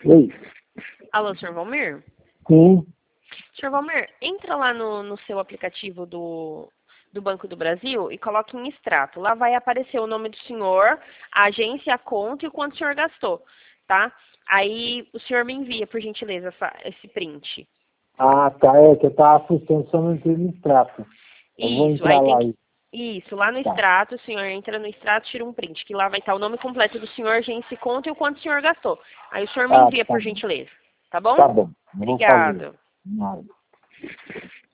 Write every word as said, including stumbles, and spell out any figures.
Oi. Alô, senhor Valmir? Sim. senhor Valmir, entra lá no, no seu aplicativo do, do Banco do Brasil e coloque em extrato. Lá vai aparecer o nome do senhor, a agência, a conta e o quanto o senhor gastou, tá? Aí o senhor me envia, por gentileza, essa, esse print. Ah, tá. É que eu tava assustando só no extrato. Eu vou Isso, entrar aí tem lá que... aí. Isso, lá no Tá. extrato, o senhor entra no extrato, tira um print, que lá vai estar o nome completo do senhor, agência e conta e o quanto o senhor gastou. Aí o senhor me Ah, envia, tá por bom. gentileza, tá bom? Tá bom. Eu vou fazer. Obrigado. Nada.